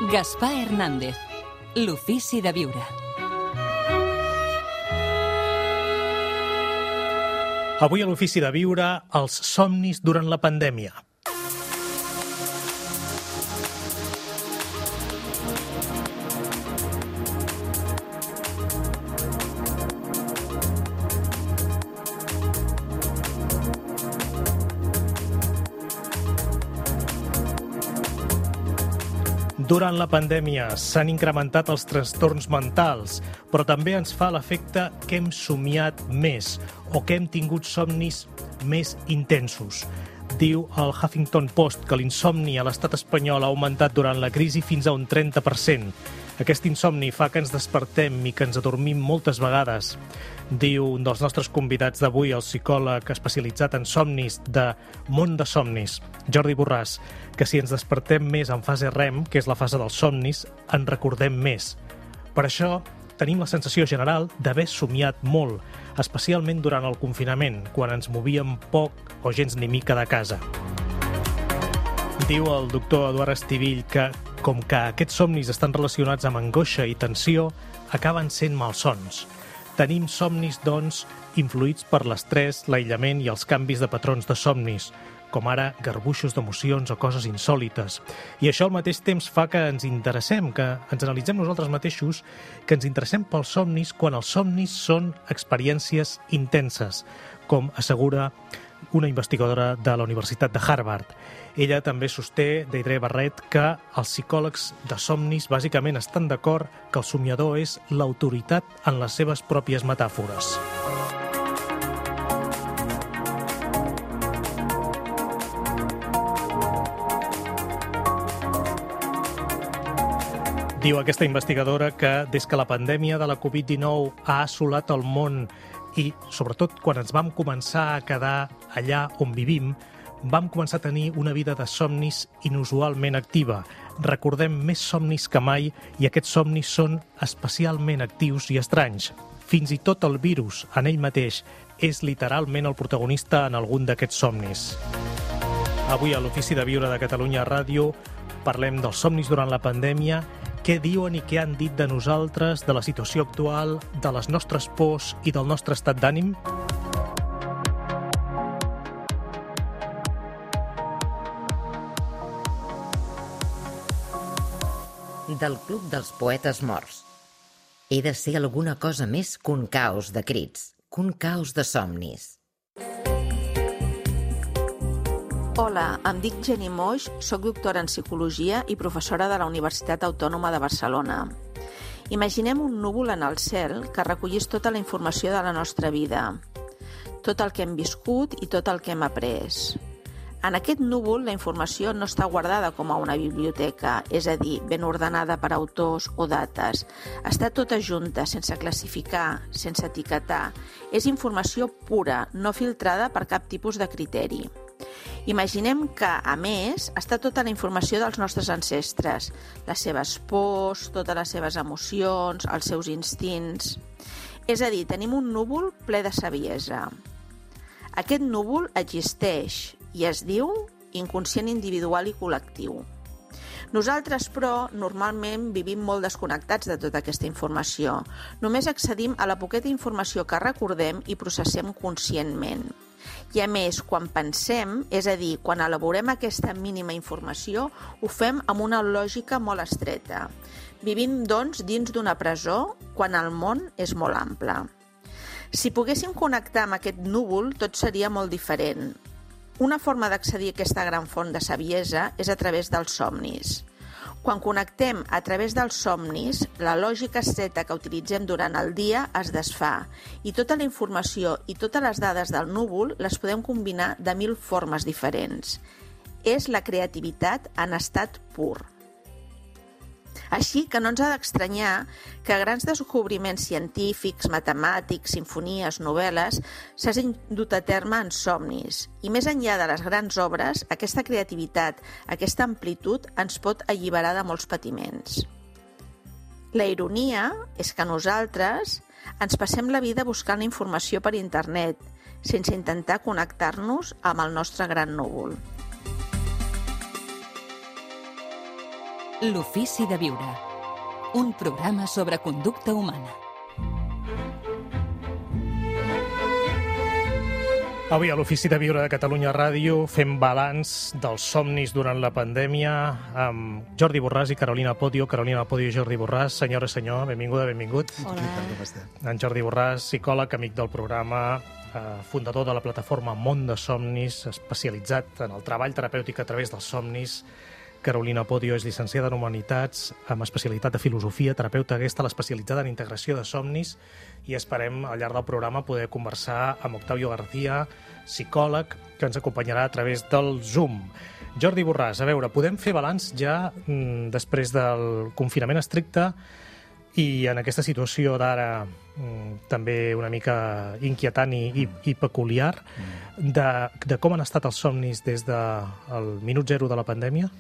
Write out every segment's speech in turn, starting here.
Gaspar Hernández, l'ofici de viure. Avui a l'ofici de viure, els somnis durant la pandèmia. Durant la pandèmia s'han incrementat els trastorns mentals, però també ens fa l'efecte que hem somiat més o que hem tingut somnis més intensos. Diu el Huffington Post que l'insomni a l'estat espanyol ha augmentat durant la crisi fins a un 30%. Aquest insomni fa que ens despertem i que ens adormim moltes vegades. Diu un dels nostres convidats d'avui, el psicòleg especialitzat en somnis de Món de Somnis, Jordi Borràs, que si ens despertem més en fase REM, que és la fase dels somnis, en recordem més. Per això tenim la sensació general d'haver somiat molt, especialment durant el confinament, quan ens movíem poc o gens ni mica de casa. Diu el doctor Eduard Estivill que, com que aquests somnis estan relacionats amb angoixa i tensió, acaben sent malsons. Tenim somnis, doncs, influïts per l'estrès, l'aïllament i els canvis de patrons de somnis, com ara garbuixos d'emocions o coses insòlites. I això al mateix temps fa que ens interessem, que ens analitzem nosaltres mateixos, que ens interessem pels somnis quan els somnis són experiències intenses, com assegura una investigadora de la Universitat de Harvard. Ella també sosté, Deidre Barret, que els psicòlegs de somnis bàsicament estan d'acord que el somiador és l'autoritat en les seves pròpies metàfores. Diu aquesta investigadora que des que la pandèmia de la Covid-19 ha assolat el món i, sobretot, quan ens vam començar a quedar allà on vivim, vam començar a tenir una vida de somnis inusualment activa. Recordem més somnis que mai i aquests somnis són especialment actius i estranys. Fins i tot el virus, en ell mateix, és literalment el protagonista en algun d'aquests somnis. Avui a l'Ofici de Viure de Catalunya Ràdio parlem dels somnis durant la pandèmia, què diuen i què han dit de nosaltres, de la situació actual, de les nostres pors i del nostre estat d'ànim? Del Club dels Poetes Morts. He de ser alguna cosa més que un caos de crits, que un caos de somnis. Hola, em dic Jenny Moix, soc doctora en Psicologia i professora de la Universitat Autònoma de Barcelona. Imaginem un núvol en el cel que recollís tota la informació de la nostra vida, tot el que hem viscut i tot el que hem après. En aquest núvol, la informació no està guardada com a una biblioteca, és a dir, ben ordenada per autors o dates. Està tota junta, sense classificar, sense etiquetar. És informació pura, no filtrada per cap tipus de criteri. Imaginem que, a més, està tota la informació dels nostres ancestres, les seves pors, totes les seves emocions, els seus instints. És a dir, tenim un núvol ple de saviesa. Aquest núvol existeix i es diu inconscient individual i col·lectiu. Nosaltres, però, normalment vivim molt desconnectats de tota aquesta informació. Només accedim a la poqueta informació que recordem i processem conscientment. I a més, quan pensem, és a dir, quan elaborem aquesta mínima informació, ho fem amb una lògica molt estreta. Vivim, doncs, dins d'una presó quan el món és molt ample. Si poguéssim connectar amb aquest núvol, tot seria molt diferent. Una forma d'accedir a aquesta gran font de saviesa és a través dels somnis. Quan connectem a través dels somnis, la lògica estreta que utilitzem durant el dia es desfà i tota la informació i totes les dades del núvol les podem combinar de 1000 formes diferents. És la creativitat en estat pur. Així que no ens ha d'estranyar que grans descobriments científics, matemàtics, simfonies, novel·les s'hagin dut a terme en somnis. I més enllà de les grans obres, aquesta creativitat, aquesta amplitud ens pot alliberar de molts patiments. La ironia és que nosaltres ens passem la vida buscant la informació per internet, sense intentar connectar-nos amb el nostre gran núvol. L'ofici de viure. Un programa sobre conducta humana. Avui a l'Ofici de Viure de Catalunya Ràdio fem balanç dels somnis durant la pandèmia amb Jordi Borràs i Carolina Podio. Carolina Podio i Jordi Borràs. Senyora, senyor, benvinguda, benvingut. Hola. En Jordi Borràs, psicòleg, amic del programa, fundador de la plataforma Món de Somnis, especialitzat en el treball terapèutic a través dels somnis. Carolina Podio és llicenciada en Humanitats, amb especialitat de Filosofia, terapeuta gestal especialitzada en integració de somnis, i esperem al llarg del programa poder conversar amb Octavio García, psicòleg, que ens acompanyarà a través del Zoom. Jordi Borràs, a veure, podem fer balanç ja després del confinament estricte i en aquesta situació d'ara també una mica inquietant i peculiar de com han estat els somnis des del minut zero de la pandèmia?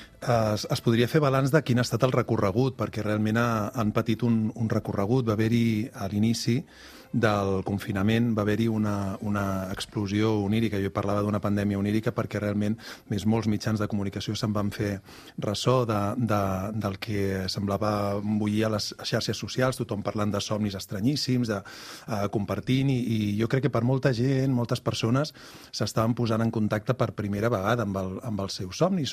Es podria fer balanç de quin ha estat el recorregut, perquè realment han patit un recorregut. Va haver-hi, a l'inici del confinament, va haver-hi una explosió onírica. Jo parlava d'una pandèmia onírica perquè realment molts mitjans de comunicació se'n van fer ressò del que semblava bullir a les xarxes socials, tothom parlant de somnis estranyíssims, compartint, i jo crec que per molta gent, moltes persones s'estaven posant en contacte per primera vegada amb els seus somnis,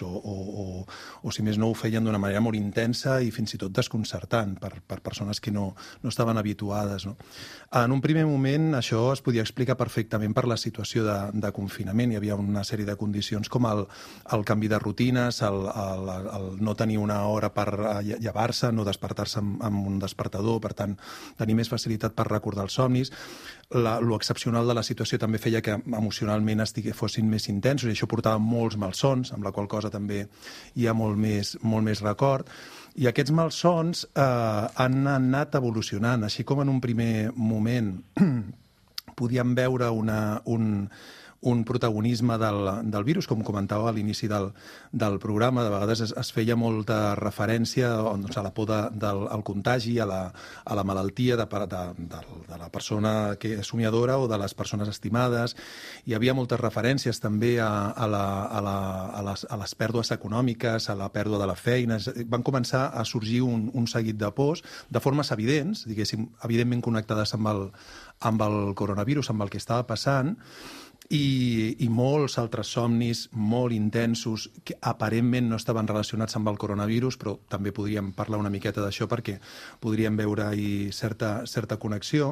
o si més no ho feien d'una manera molt intensa i fins i tot desconcertant per persones que no estaven habituades, no? En un primer moment això es podia explicar perfectament per la situació de confinament. Hi havia una sèrie de condicions com el canvi de rutines, el no tenir una hora per llevar-se, no despertar-se amb un despertador, per tant, tenir més facilitat per recordar els somnis. Lo excepcional de la situació també feia que emocionalment fossin més intensos, i això portava molts malsons, amb la qual cosa també hi ha molt més record. I aquests malsons han anat evolucionant, així com en un primer moment podíem veure un protagonisme del virus, com comentava a l'inici del programa. De vegades es feia molta referència a la por del contagi, a la malaltia de la persona que és somiadora o de les persones estimades. Hi havia moltes referències també a les pèrdues econòmiques, a la pèrdua de la feina. Van començar a sorgir un seguit de pors, de formes evidents, diguéssim, evidentment connectades amb el coronavirus, amb el que estava passant, i molts altres somnis molt intensos que aparentment no estaven relacionats amb el coronavirus, però també podríem parlar una miqueta d'això perquè podríem veure-hi certa connexió.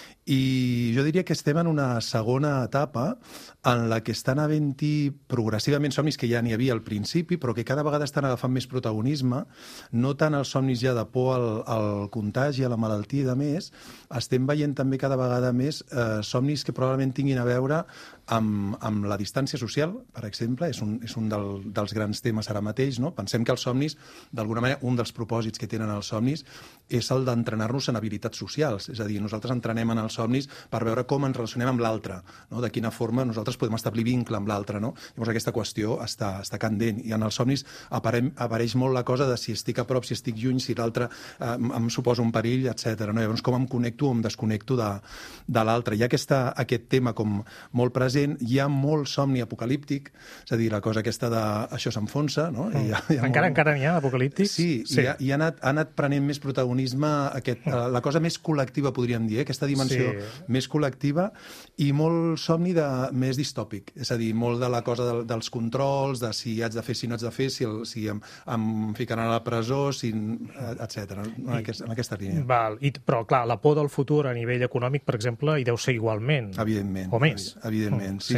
I jo diria que estem en una segona etapa en la que estan havent-hi progressivament somnis que ja n'hi havia al principi, però que cada vegada estan agafant més protagonisme, no tant els somnis ja de por al contagi, a la malaltia i de més. Estem veient també cada vegada més somnis que probablement tinguin a veure amb la distància social, per exemple. És un dels grans temes ara mateix, no? Pensem que els somnis, d'alguna manera, un dels propòsits que tenen els somnis és el d'entrenar-nos en habilitats socials. És a dir, nosaltres entrenem en els somnis per veure com ens relacionem amb l'altre, no? De quina forma nosaltres podem establir vincle amb l'altre, no? Llavors aquesta qüestió està candent, i en els somnis apareix molt la cosa de si estic a prop, si estic lluny, si l'altre em suposa un perill, etc. No? Llavors com em connecto o em desconnecto de l'altre. Hi ha aquest tema com molt present. Hi ha molt somni apocalíptic, és a dir, la cosa aquesta de això s'enfonsa, no? Encara n'hi ha d'apocalíptic? Sí, i ha anat prenent més protagonisme la cosa més col·lectiva, podríem dir, aquesta dimensió més col·lectiva, i molt somni més distòpic, és a dir, molt de la cosa dels controls, de si haig de fer, si no haig de fer, si em ficaran a la presó, etc. En aquesta línia. Però, clar, la por del futur a nivell econòmic, per exemple, hi deu ser igualment. Evidentment. O més. Evidentment, sí.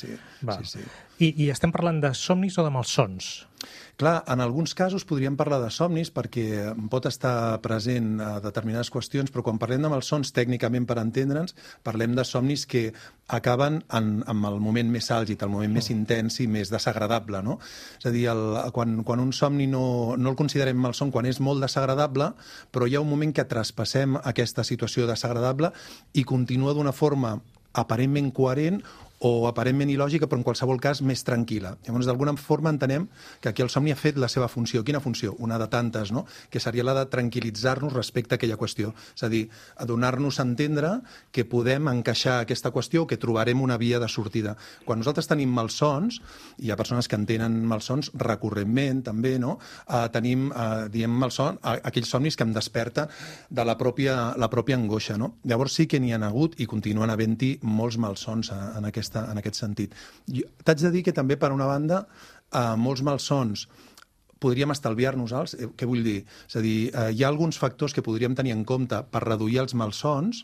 I estem parlant de somnis o de malsons? Clar, en alguns casos podríem parlar de somnis perquè pot estar present a determinades qüestions, però quan parlem de malsons, tècnicament per entendre'ns, parlem de somnis que acaben amb el moment més àlgid, el moment més intens i més desagradable, no? És a dir, quan un somni no el considerem malson, quan és molt desagradable, però hi ha un moment que traspassem aquesta situació desagradable i continua d'una forma aparentment coherent, o aparentment il·lògica, però en qualsevol cas més tranquil·la. Llavors, d'alguna forma entenem que aquí el somni ha fet la seva funció. Quina funció? Una de tantes, no? Que seria la de tranquil·litzar-nos respecte a aquella qüestió. És a dir, a donar-nos a entendre que podem encaixar aquesta qüestió, que trobarem una via de sortida. Quan nosaltres tenim malsons, hi ha persones que en tenen malsons recurrentment, també, no? Tenim, diem malson, aquells somnis que em desperta de la pròpia angoixa, no? Llavors sí que n'hi ha hagut i continuen havent-hi molts malsons en aquest sentit. T'haig de dir que també, per una banda, molts malsons podríem estalviar-nos-els. Què vull dir? És a dir, hi ha alguns factors que podríem tenir en compte per reduir els malsons,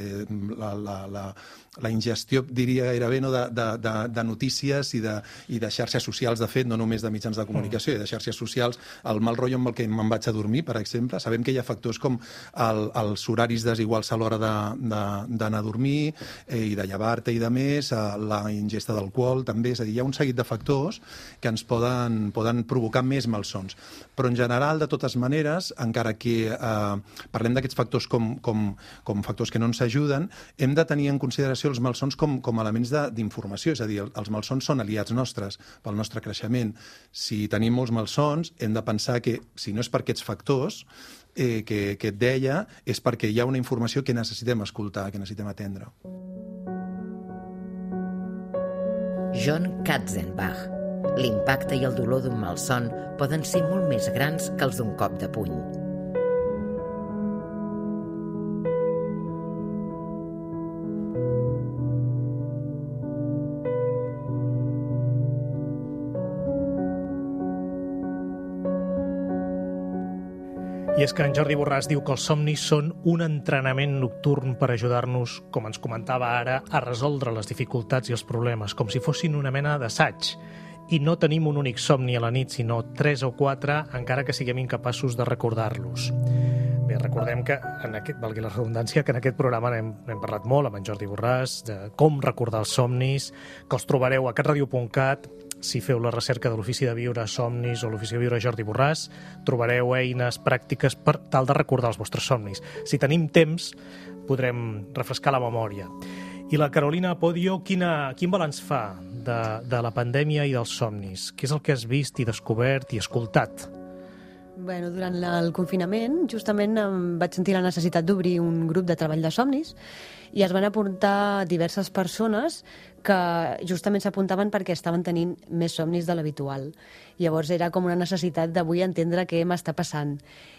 la ingestió, diria gairebé, no, de notícies i de xarxes socials, de fet, no només de mitjans de comunicació, i de xarxes socials, el mal rotllo amb el que me'n vaig a dormir, per exemple. Sabem que hi ha factors com els horaris desiguals a l'hora d'anar a dormir i de llevar-te i de més, la ingesta d'alcohol, també. És a dir, hi ha un seguit de factors que ens poden provocar més malsons. Però, en general, de totes maneres, encara que parlem d'aquests factors com factors que no ens ajuden, hem de tenir en consideració els malsons com elements d'informació, és a dir, els malsons són aliats nostres pel nostre creixement. Si tenim molts malsons, hem de pensar que, si no és per aquests factors que et deia, és perquè hi ha una informació que necessitem escoltar, que necessitem atendre. John Katzenbach. L'impacte i el dolor d'un malson poden ser molt més grans que els d'un cop de puny. I és que en Jordi Borràs diu que els somnis són un entrenament nocturn per ajudar-nos, com ens comentava ara, a resoldre les dificultats i els problemes, com si fossin una mena d'assaig. I no tenim un únic somni a la nit, sinó 3 o 4, encara que siguem incapaços de recordar-los. Bé, recordem que, valgui la redundància, que en aquest programa n'hem parlat molt amb en Jordi Borràs, de com recordar els somnis, que els trobareu a catradio.cat. Si feu la recerca de l'Ofici de Viure Somnis o l'Ofici de Viure Jordi Borràs, trobareu eines pràctiques per tal de recordar els vostres somnis. Si tenim temps, podrem refrescar la memòria. I la Carolina Podio, quin balanç fa de la pandèmia i dels somnis? Què és el que has vist i descobert i escoltat? Bueno, durant el confinament, justament em vaig sentir la necessitat d'obrir un grup de treball de somnis i es van apuntar diverses persones que justament s'apuntaven perquè estaven tenint més somnis de l'habitual. Llavors era com una necessitat d'avui entendre què m'està passant.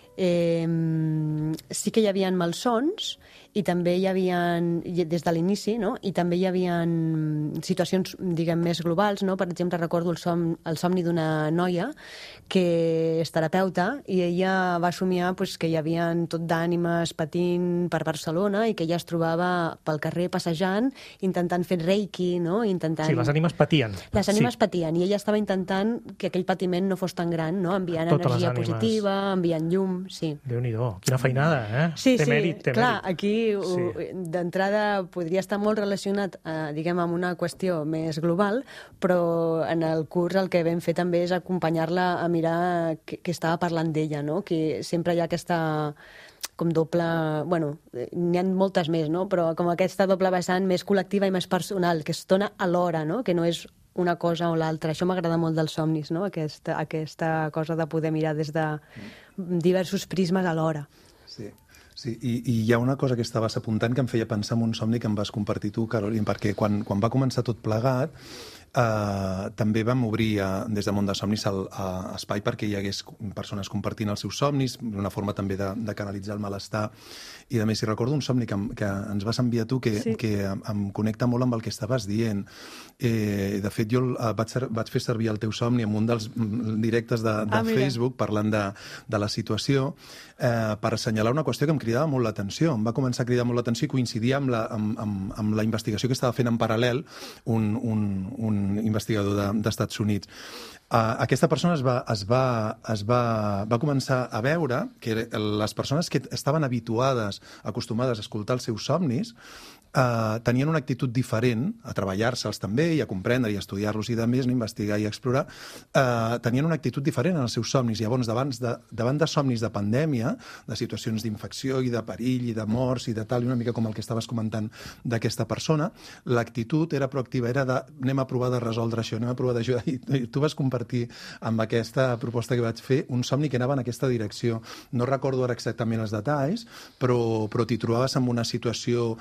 Sí que hi havia malsons i també hi havia, des de l'inici, no? I també hi havia situacions, diguem, més globals, no? Per exemple, recordo el somni d'una noia que és terapeuta i ella va somiar que hi havia tot d'ànimes patint per Barcelona i que ella es trobava pel carrer passejant intentant fer reiki, no? Sí, les ànimes patien. Les ànimes patien i ella estava intentant que aquell patiment no fos tan gran, no? Enviant energia positiva, enviant llum, sí. Déu-n'hi-do, quina feinada, eh? Sí, té mèrit. Clar, aquí d'entrada podria estar molt relacionat, diguem, amb una qüestió més global, però en el curs el que vam fer també és acompanyar-la a mirar què estava parlant d'ella, no? Que sempre hi ha aquesta com doble... Bueno, n'hi ha moltes més, no? Però com aquesta doble vessant més col·lectiva i més personal, que es dona alhora, no? Que no és una cosa o l'altra. Això m'agrada molt dels somnis, no? Aquesta cosa de poder mirar des de diversos prismes alhora. Sí, i hi ha una cosa que estaves apuntant que em feia pensar en un somni que em vas compartir tu, Carolina, perquè quan va començar tot plegat també vam obrir des de Món de Somnis espai perquè hi hagués persones compartint els seus somnis, una forma també de canalitzar el malestar i de més. I recordo un somni que ens vas enviar tu que em connecta molt amb el que estaves dient. De fet, jo vaig fer servir el teu somni en un dels directes de Facebook parlant de la situació per assenyalar una qüestió que em cridava molt l'atenció. Em va començar a cridar molt l'atenció i coincidia amb la investigació que estava fent en paral·lel un investigador d'Estats Units. Aquesta persona es va començar a veure que les persones que estaven acostumades a escoltar els seus somnis tenien una actitud diferent a treballar-se'ls també i a comprendre i a estudiar-los i de més, no? Investigar i explorar, tenien una actitud diferent en els seus somnis. Llavors, davant de somnis de pandèmia, de situacions d'infecció i de perill i de morts i de tal, i una mica com el que estaves comentant d'aquesta persona, l'actitud era proactiva, era de anem a provar de resoldre això, anem a provar d'ajudar. I tu vas compartir amb aquesta proposta que vaig fer un somni que anava en aquesta direcció. No recordo ara exactament els detalls, però t'hi trobaves en una situació,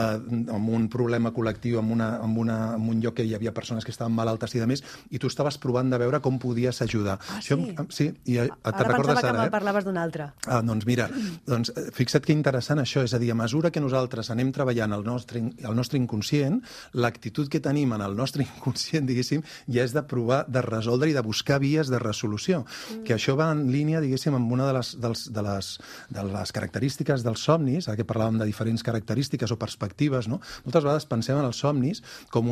amb un problema col·lectiu, en un lloc que hi havia persones que estaven malaltes i de més, i tu estaves provant de veure com podies ajudar. Sí? Sí, i ara pensava que me parlaves d'un altre. Doncs mira, fixa't que interessant això, és a dir, a mesura que nosaltres anem treballant el nostre inconscient, l'actitud que tenim en el nostre inconscient, diguéssim, ja és de provar de resoldre i de buscar vies de resolució. Que això va en línia, diguéssim, amb una de les característiques dels somnis, ara que parlàvem de diferents característiques o perspectives, no? Moltes vegades pensem en els somnis com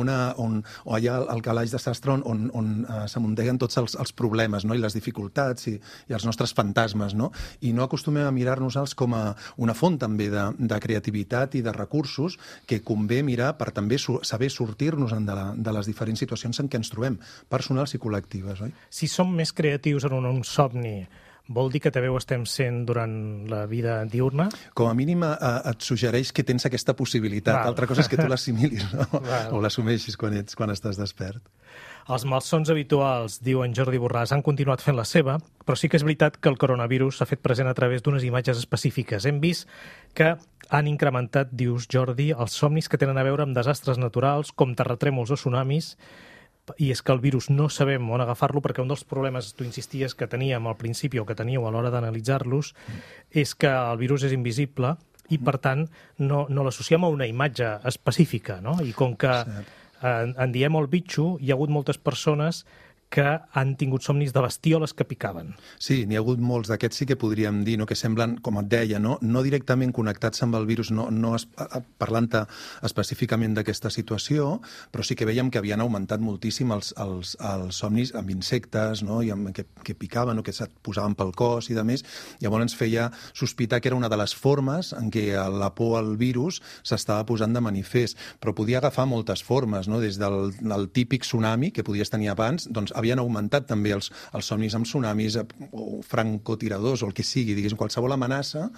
o allà al calaix de sastre on s'amunteguen tots els problemes, no? I les dificultats i els nostres fantasmes, no? I no acostumem a mirar-nos-els com a una font també de creativitat i de recursos que convé mirar per també saber sortir-nos de les diferents situacions en què ens trobem, personals i col·lectives, oi? Si som més creatius en un somni, vol dir que també ho estem sent durant la vida diurna? Com a mínim et suggereix que tens aquesta possibilitat. Val. Altra cosa és que tu l'assimilis, no? O l'assumeixis quan estàs despert. Els malsons habituals, diu en Jordi Borràs, han continuat fent la seva, però sí que és veritat que el coronavirus s'ha fet present a través d'unes imatges específiques. Hem vist que han incrementat, dius Jordi, els somnis que tenen a veure amb desastres naturals, com terratrèmols o tsunamis, i és que el virus no sabem on agafar-lo, perquè un dels problemes, tu insisties, que teníem al principi o que teníeu a l'hora d'analitzar-los, és que el virus és invisible i, per tant, no l'associem a una imatge específica, no? I com que en diem el bitxo, hi ha hagut moltes persones que han tingut somnis de bestioles que picaven. Sí, n'hi ha hagut molts d'aquests, sí que podríem dir, no? Que semblen, com et deia, no directament connectats amb el virus, parlant-te específicament d'aquesta situació, però sí que veiem que havien augmentat moltíssim els somnis amb insectes, no? I que picaven o que se't posaven pel cos i de més. Llavors ens feia sospitar que era una de les formes en què la por al virus s'estava posant de manifest, però podia agafar moltes formes, no? Des del típic tsunami que podies tenir abans, doncs havien augmentat també els somnis amb tsunamis o francotiradors o el que sigui, diguéssim, qualsevol amenaça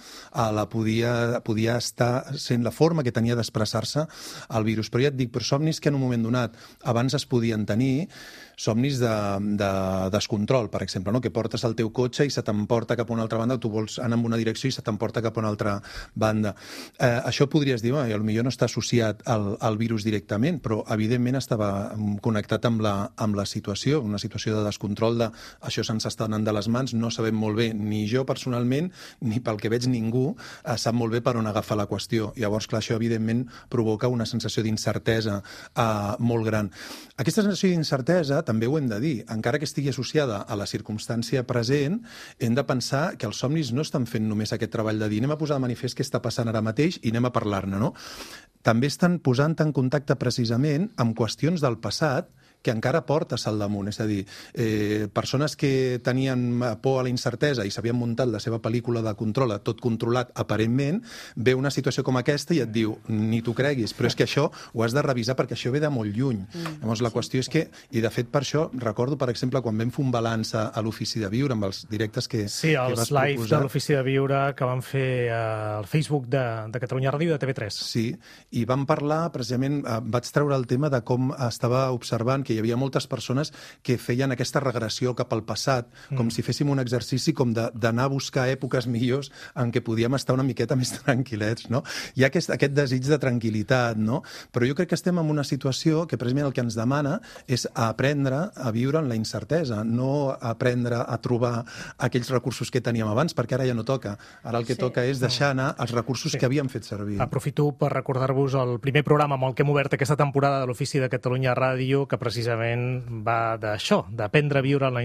podia estar sent la forma que tenia d'expressar-se el virus. Però ja et dic, per somnis que en un moment donat abans es podien tenir, somnis de descontrol, per exemple, no? Que portes el teu cotxe i se t'emporta cap a una altra banda, tu vols anar en una direcció i se t'emporta cap a una altra banda. Això podries dir, potser no està associat al virus directament, però evidentment estava connectat amb la situació, una situació de descontrol, això se'ns està anant de les mans, no sabem molt bé, ni jo personalment, ni pel que veig ningú, sap molt bé per on agafar la qüestió. Llavors, clar, això evidentment provoca una sensació d'incertesa molt gran. Aquesta sensació d'incertesa, també ho hem de dir, encara que estigui associada a la circumstància present, hem de pensar que els somnis no estan fent només aquest treball de dir anem a posar de manifest què està passant ara mateix i anem a parlar-ne, no? També estan posant en contacte precisament amb qüestions del passat que encara portes al damunt. És a dir, persones que tenien por a la incertesa i s'havien muntat la seva pel·lícula de control, tot controlat aparentment, ve una situació com aquesta i et diu, ni t'ho creguis, però és que això ho has de revisar perquè això ve de molt lluny. Llavors, la qüestió és que, i de fet per això, recordo, per exemple, quan vam fer un balanç a l'Ofici de Viure, amb els directes que vas proposar. Sí, els live de l'Ofici de Viure que van fer al Facebook de Catalunya Ràdio i de TV3. Sí, i vam parlar, precisament, vaig treure el tema de com estava observant que hi havia moltes persones que feien aquesta regressió cap al passat, com si féssim un exercici com d'anar a buscar èpoques millors en què podíem estar una miqueta més tranquil·lets, no? Hi ha aquest desig de tranquil·litat, no? Però jo crec que estem en una situació que precisament el que ens demana és aprendre a viure en la incertesa, no aprendre a trobar aquells recursos que teníem abans, perquè ara ja no toca. Ara el que toca és deixar anar els recursos que havíem fet servir. Aprofito per recordar-vos el primer programa amb el que hem obert aquesta temporada de l'Ofici de Catalunya Ràdio, que precisament va d'això, d'aprendre a viure en la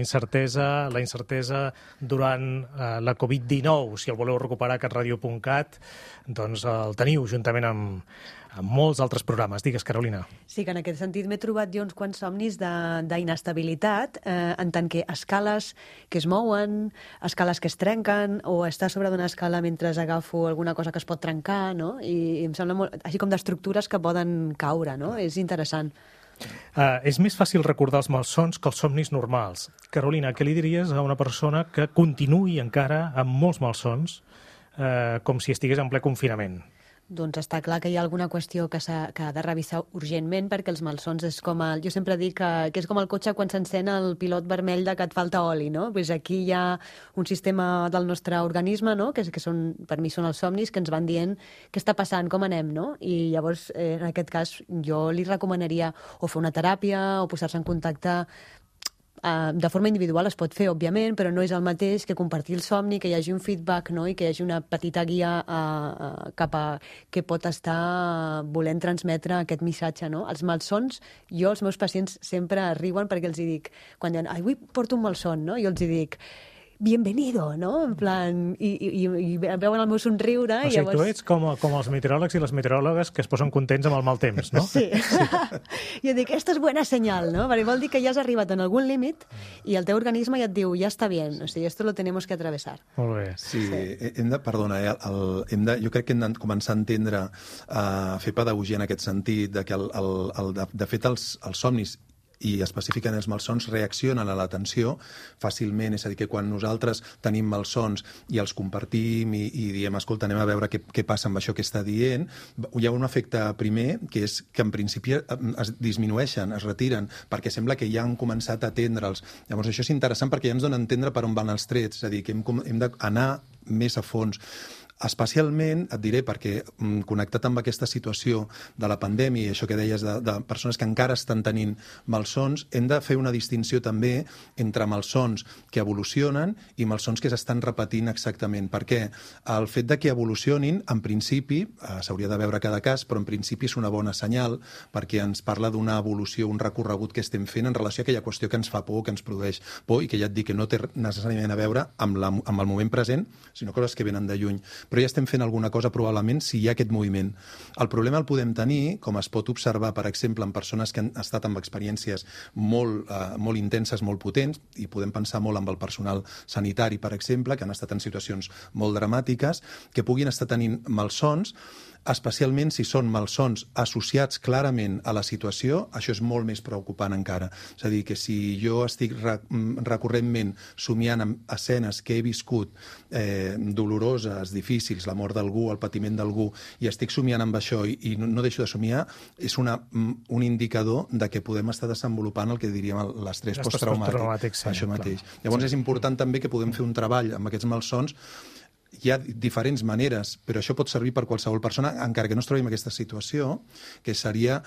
incertesa durant la Covid-19. Si el voleu recuperar a catradio.cat, doncs el teniu juntament amb en molts altres programes. Digues, Carolina. Sí, que en aquest sentit m'he trobat jo uns quants somnis d'inestabilitat, en tant que escales que es mouen, escales que es trenquen, o estar sobre d'una escala mentre agafo alguna cosa que es pot trencar, no? I em sembla molt, així com d'estructures que poden caure, no? És interessant. És més fàcil recordar els malsons que els somnis normals. Carolina, què li diries a una persona que continuï encara amb molts malsons, com si estigués en ple confinament? Doncs està clar que hi ha alguna qüestió que ha de revisar urgentment, perquè els malsons és com jo sempre dic que és com el cotxe quan s'encén el pilot vermell de que et falta oli, no? Pues aquí hi ha un sistema del nostre organisme, no? que són, per mi són els somnis, que ens van dient què està passant, com anem, no? I llavors, en aquest cas, jo li recomanaria o fer una teràpia o posar-se en contacte. De forma individual es pot fer, òbviament, però no és el mateix que compartir el somni, que hi hagi un feedback, no? I que hi hagi una petita guia cap a què pot estar volent transmetre aquest missatge, no? Els malsons, jo, els meus pacients sempre riuen perquè els dic, quan diuen, avui porto un malson, no? Jo els dic, bienvenido, no? En plan, i veuen el meu somriure. O sigui, llavors... tu ets com els meteoròlegs i les meteoròlogues que es posen contents amb el mal temps, no? Sí. Jo dic, esta és buena senyal, no? Perquè vol dir que ja has arribat en algun límit i el teu organisme ja et diu, ja està bien, o sigui, esto lo tenemos que atravesar. Molt bé. Sí, perdona, jo crec que hem de començar a entendre, a fer pedagogia en aquest sentit, de que de fet els somnis i específicament els malsons reaccionen a l'atenció fàcilment, és a dir, que quan nosaltres tenim malsons i els compartim i diem, escolta, anem a veure què passa amb això que està dient, hi ha un efecte primer, que és que en principi es disminueixen, es retiren, perquè sembla que ja han començat a atendre'ls. Llavors això és interessant perquè ja ens dona a entendre per on van els trets, és a dir, que hem d'anar més a fons. Especialment, et diré, perquè connectat amb aquesta situació de la pandèmia i això que deies de persones que encara estan tenint malsons, hem de fer una distinció també entre malsons que evolucionen i malsons que s'estan repetint exactament. Perquè el fet de que evolucionin, en principi, s'hauria de veure cada cas, però en principi és una bona senyal perquè ens parla d'una evolució, un recorregut que estem fent en relació a aquella qüestió que ens fa por, que ens produeix por i que ja et dic que no té necessàriament a veure amb el moment present, sinó coses que venen de lluny. Però ja estem fent alguna cosa probablement si hi ha aquest moviment. El problema el podem tenir, com es pot observar, per exemple, en persones que han estat amb experiències molt intenses, molt potents, i podem pensar molt amb el personal sanitari, per exemple, que han estat en situacions molt dramàtiques, que puguin estar tenint malsons, especialment si són malsons associats clarament a la situació, això és molt més preocupant encara. És a dir, que si jo estic recurrentment somiant amb escenes que he viscut doloroses, difícils, la mort d'algú, el patiment d'algú, i estic somiant amb això i no deixo de somiar, és un indicador de que podem estar desenvolupant el que diríem l'estrès posttraumàtic. Sí, això mateix. Llavors és important també que podem fer un treball amb aquests malsons. Hi ha diferents maneres, però això pot servir per qualsevol persona, encara que no es trobi en aquesta situació, que seria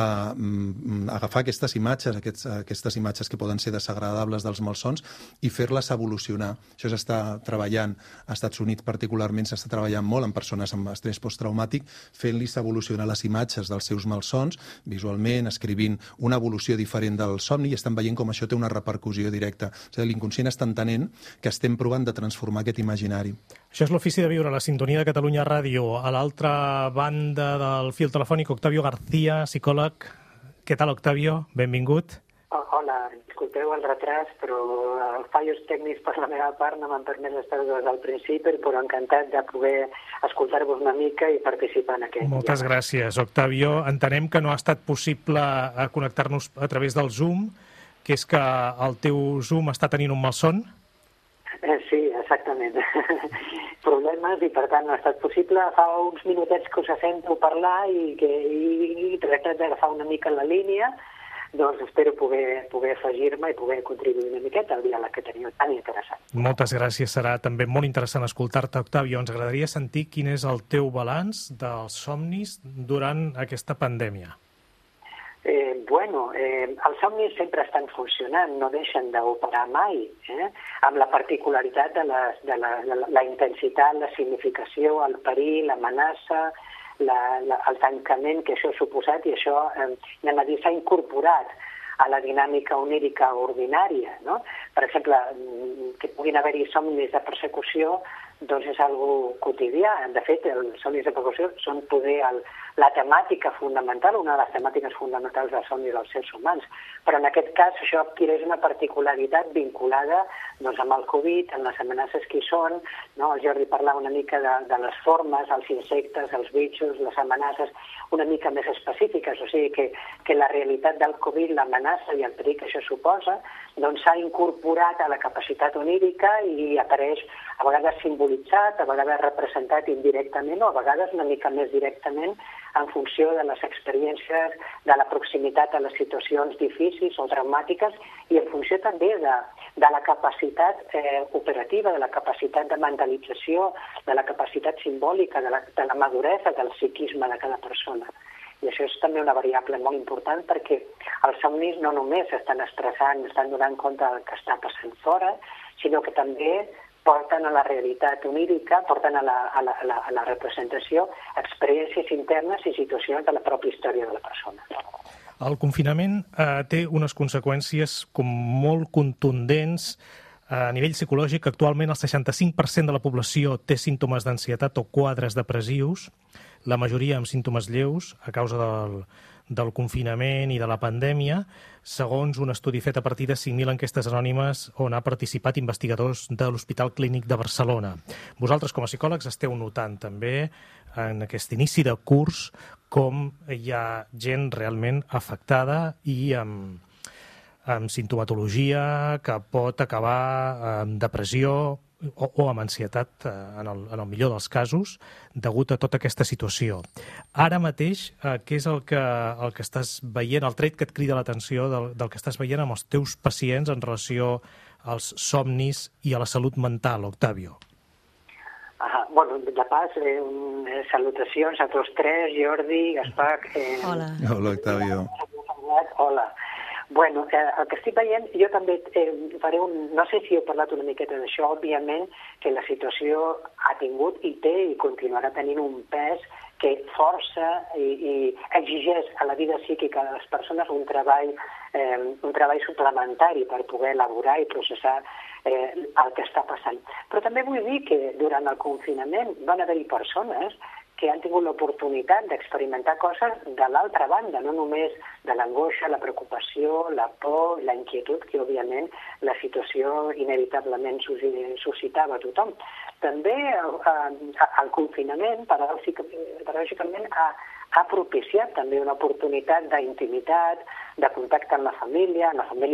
agafar aquestes imatges que poden ser desagradables dels malsons i fer-les evolucionar. Això s'està treballant, als Estats Units particularment s'està treballant molt en persones amb estrès posttraumàtic, fent-los evolucionar les imatges dels seus malsons, visualment, escrivint una evolució diferent del somni, i estan veient com això té una repercussió directa. És a dir, l'inconscient està entenent que estem provant de transformar aquest imaginari. Això és l'Ofici de Viure, la sintonia de Catalunya Ràdio. A l'altra banda del fil telefònic, Octavio García, psicòleg. Què tal, Octavio? Benvingut. Hola, disculpeu el retras, però els fallos tècnics per la meva part no m'han permès estar des del principi, però encantat de poder escoltar-vos una mica i participar en aquest. Moltes gràcies, Octavio. Entenem que no ha estat possible connectar-nos a través del Zoom, que és que el teu Zoom està tenint un malson. Sí, exactament. Problemes i, per tant, no ha estat possible. Fa uns minutets que us sento parlar i tractat d'agafar una mica la línia, doncs espero poder afegir-me i poder contribuir una miqueta al diàleg que teniu tan interessant. Moltes gràcies. Serà també molt interessant escoltar-te, Octavio. Ens agradaria sentir quin és el teu balanç dels somnis durant aquesta pandèmia. Els somnis sempre estan funcionant, no deixen d'operar mai, amb la particularitat de la intensitat, la significació, el perill, l'amenaça, el tancament que això ha suposat, i això s'ha incorporat a la dinàmica onírica ordinària, no? Per exemple, que puguin haver-hi somnis de persecució, doncs és algo quotidià. De fet, els somnis de persecució són poder la temàtica fonamental, una de les temàtiques fonamentals dels somnis dels éssers humans. Però en aquest cas això adquireix una particularitat vinculada doncs, amb el Covid, amb les amenaces que hi són, no? El Jordi parlava una mica de les formes, els insectes, els bitxos, les amenaces una mica més específiques, o sigui que la realitat del Covid, l'amenaça i el perill que això suposa, doncs s'ha incorporat a la capacitat onírica i apareix a vegades simbolitzat, a vegades representat indirectament o a vegades una mica més directament en funció de les experiències, de la proximitat a les situacions difícils o traumàtiques i en funció també de la capacitat operativa, de la capacitat de mentalització, de la capacitat simbòlica, de la maduresa del psiquisme de cada persona. I això és també una variable molt important perquè els somnis no només estan expressant, estan donant compte del que està passant fora, sinó que també porten a la realitat onírica, porten a la representació experiències internes i situacions de la pròpia història de la persona. El confinament té unes conseqüències com molt contundents a nivell psicològic. Actualment el 65% de la població té símptomes d'ansietat o quadres depressius, la majoria amb símptomes lleus a causa del confinament i de la pandèmia, segons un estudi fet a partir de 5.000 enquestes anònimes on ha participat investigadors de l'Hospital Clínic de Barcelona. Vosaltres, com a psicòlegs, esteu notant també en aquest inici de curs com hi ha gent realment afectada i amb simptomatologia que pot acabar amb depressió o amb ansietat, en el millor dels casos, degut a tota aquesta situació. Ara mateix, què és el que estàs veient, el tret que et crida l'atenció del que estàs veient amb els teus pacients en relació als somnis i a la salut mental, Octavio? Bueno, de pas, salutacions a tots tres, Jordi, Gaspar... Hola. Hola, Octavio. Hola. Bueno, el que estic veient, jo també faré no sé si heu parlat una miqueta d'això, òbviament que la situació ha tingut i té i continuarà tenint un pes que força i exigeix a la vida psíquica de les persones un treball suplementari per poder elaborar i processar el que està passant. Però també vull dir que durant el confinament van haver-hi persones que han tingut l'oportunitat d'experimentar coses de l'altra banda, no només de l'angoixa, la preocupació, la por, la inquietud que, òbviament, la situació inevitablement suscitava a tothom. També el confinament, paradòxicament, ha propiciat també una oportunitat d'intimitat, de contacte amb la família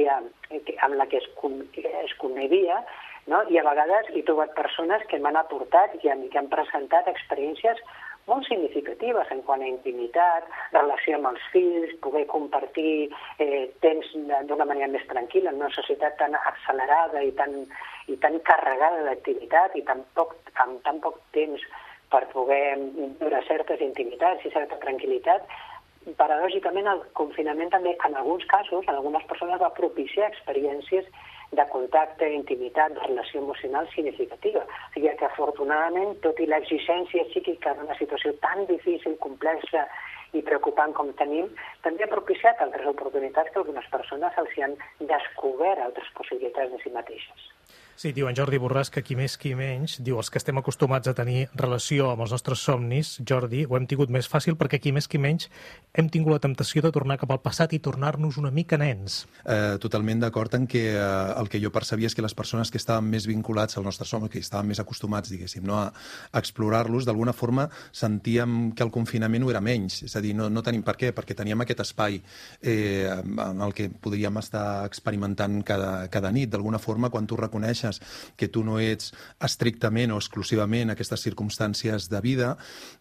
amb la que es convivia, no? I a vegades he trobat persones que m'han aportat i que han presentat experiències molt significatives en quant a intimitat, relació amb els fills, poder compartir temps d'una manera més tranquil·la en una societat tan accelerada i tan carregada d'activitat i amb tan poc temps per poder donar certes intimitats i certa tranquil·litat. Paradòxicament, el confinament també, en alguns casos, en algunes persones, va propiciar experiències de contacte, intimitat, de relació emocional significativa. O sigui que, afortunadament, tot i l'exigència psíquica d'una situació tan difícil, complexa i preocupant com tenim, també ha propiciat altres oportunitats que algunes persones els han descobert altres possibilitats de si mateixes. Sí, diu en Jordi Borràs que qui més qui menys, diu els que estem acostumats a tenir relació amb els nostres somnis, Jordi, ho hem tingut més fàcil perquè qui més qui menys hem tingut la temptació de tornar cap al passat i tornar-nos una mica nens. Totalment d'acord en que el que jo percebia és que les persones que estaven més vinculats al nostre somni, que estaven més acostumats, diguéssim, no, a explorar-los, d'alguna forma sentíem que el confinament ho era menys. És a dir, no tenim per què, perquè teníem aquest espai en el que podríem estar experimentant cada nit. D'alguna forma, quan tu reconeixes que tu no ets estrictament o exclusivament aquestes circumstàncies de vida,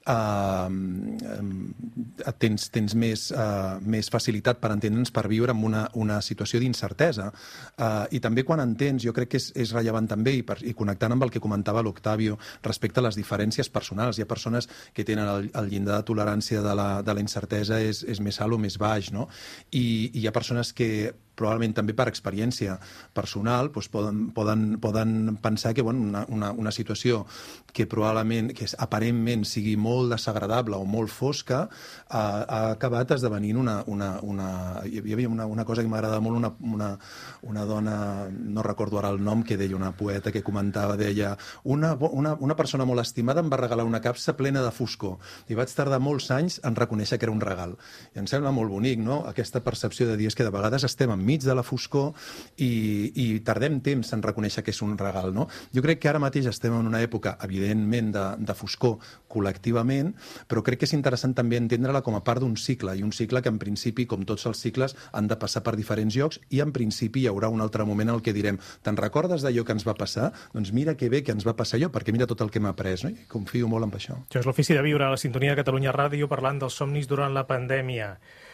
tens més facilitat per entendre'ns, per viure en una situació d'incertesa. I també quan entens, jo crec que és rellevant també, i connectant amb el que comentava l'Octavio respecte a les diferències personals. Hi ha persones que tenen el llindar de tolerància de la incertesa és més alt o més baix, no? I hi ha persones que probablement també per experiència personal, doncs poden pensar que una situació que probablement, que aparentment sigui molt desagradable o molt fosca, ha acabat esdevenint hi havia una cosa que m'agrada molt, una dona, no recordo ara el nom, que deia, una poeta que comentava, deia, una persona molt estimada em va regalar una capsa plena de foscor i vaig tardar molts anys en reconèixer que era un regal. I em sembla molt bonic, no?, aquesta percepció de dir que de vegades estem enmig de la foscor i tardem temps en reconèixer que és un regal, no? Jo crec que ara mateix estem en una època, evidentment, de foscor col·lectivament, però crec que és interessant també entendre-la com a part d'un cicle, i un cicle que en principi, com tots els cicles, han de passar per diferents llocs, i en principi hi haurà un altre moment en el que direm, te'n recordes d'allò que ens va passar? Doncs mira que bé que ens va passar allò, perquè mira tot el que m'ha après, no? I confio molt en això. Això és l'Ofici de Viure, a la sintonia de Catalunya Ràdio, parlant dels somnis durant la pandèmia.